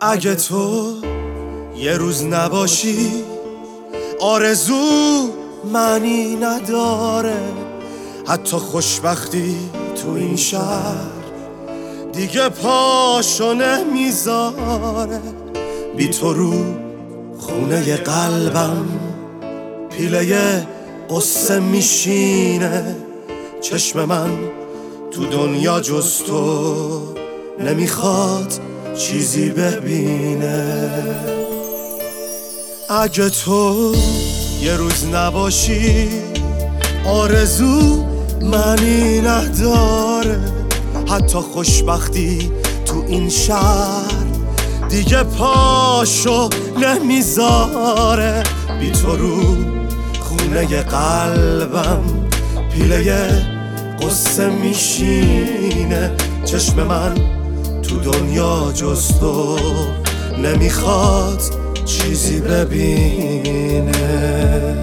اگه تو یه روز نباشی آرزو معنی نداره، حتی خوشبختی تو این شهر دیگه پاشو نمیذاره. بی تو رو خونه قلبم پیله قصه میشینه، چشم من تو دنیا جز تو نمیخواد چیزی ببینه. اگه تو یه روز نباشی آرزو معنی نداره، حتی خوشبختی تو این شهر دیگه پاشو نمیذاره. بی تو رو خونه قلبم پیله قصه میشینه، چشم من تو دنیا جز تو نمیخواد چیزی ببینه.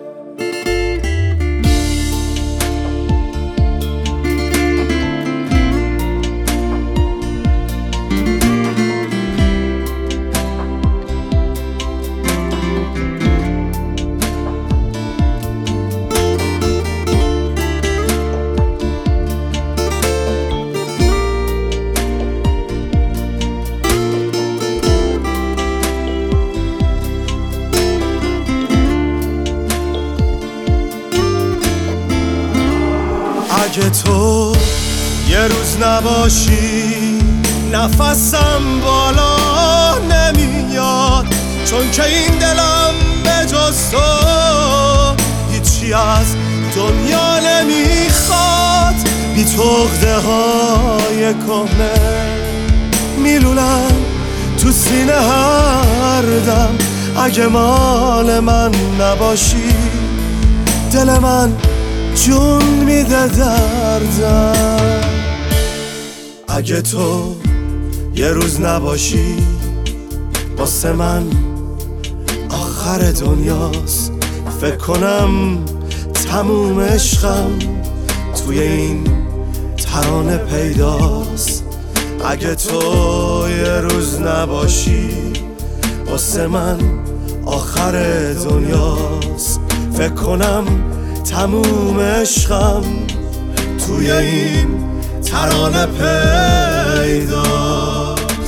اگه تو یه روز نباشی نفسم بالا نمیاد، چون که این دلم به جز تو هیچی از دنیا نمیخواد. بی تو عقده های کهنه میلولم تو سینه هر دم. اگه مال من نباشی دل من جون میده دردم. اگه تو یه روز نباشی واسه من آخر دنیاست، فکر کنم تموم عشقم توی این ترانه پیداست. اگه تو یه روز نباشی واسه من آخر دنیاست، فکر کنم تموم عشقم توی این ترانه پیداست.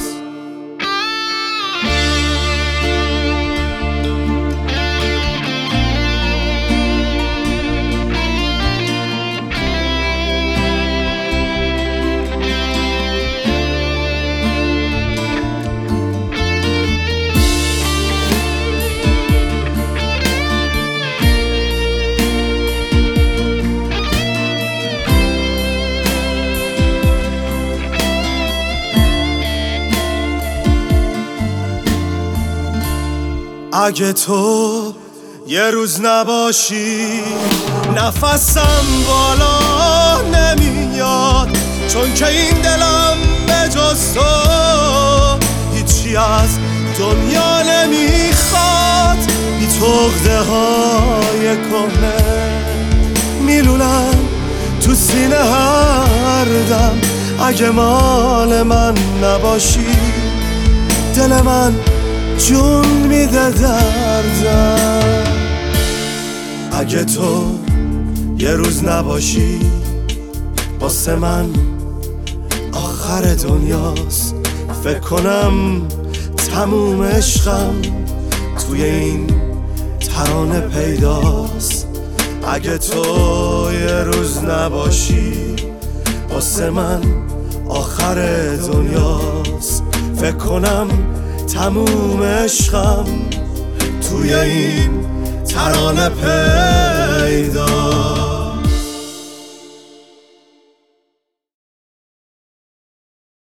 اگه تو یه روز نباشی نفسم بالا نمیاد، چون که این دلم به جز تو هیچی از دنیا نمیخواد. بی تو عقده های کهنه میلولم تو سینه هر دم. اگه مال من نباشی دل من جون میده دردم. اگه تو یه روز نباشی واسه من آخر دنیاست، فکر کنم تموم عشقم توی این ترانه پیداست. اگه تو یه روز نباشی واسه من آخر دنیاست، فکر کنم تموم عشقم توی این ترانه پیداست.